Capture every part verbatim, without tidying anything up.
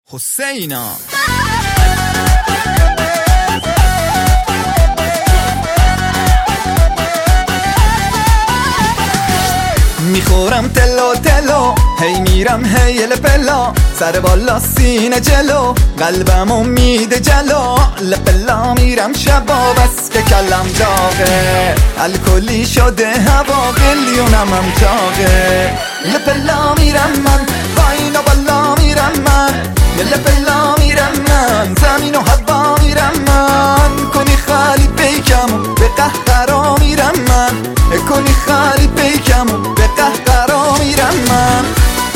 حسینا میخورم تلو تلو هی میرم هی لپلا سر بالا سینه جلو قلبم امید جلو لپلا میرم شبا بس که کلم داغه الکلی شده هوا قلیونم هم چاقه لپلا میرم من پایین و بالا میرم من لپلا میرم من زمین و هوا میرم من کنی خالی پیکم به قهقرا میرم من کنی خالی پیکم به قهقرا میرم من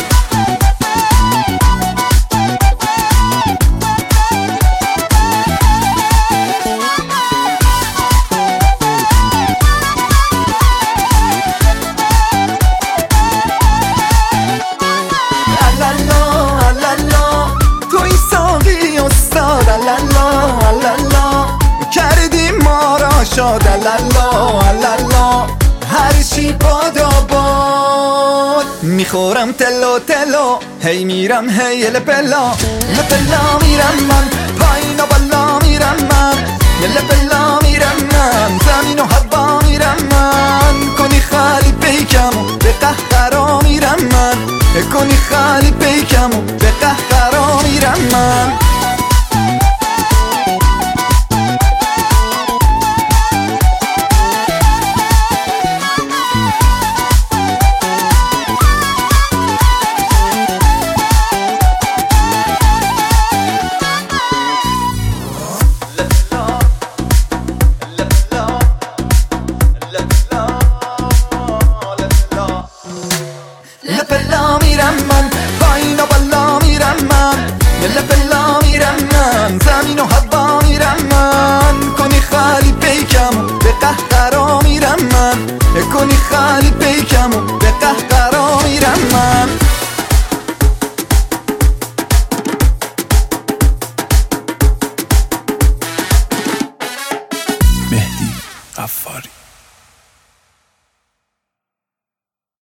دلالا دلالا هر چی باد و باد میخورم تلو تلو هی میرم هی لپلا لپلا میرم من پایین و بالا میرم من لپلا میرم من زمین و هوا میرم من کنی خالی پیکم به قهقرا میرم من کنی خالی پیکم به قهقرا میرم من لپلا میرم من پایین و بالا میرم من لپلا میرم من زمین و هوا میرم من کنی خالی پیکم به قهقرا میرم من کنی خالی پیکم به قهقرا میرم من مهدی غفاری.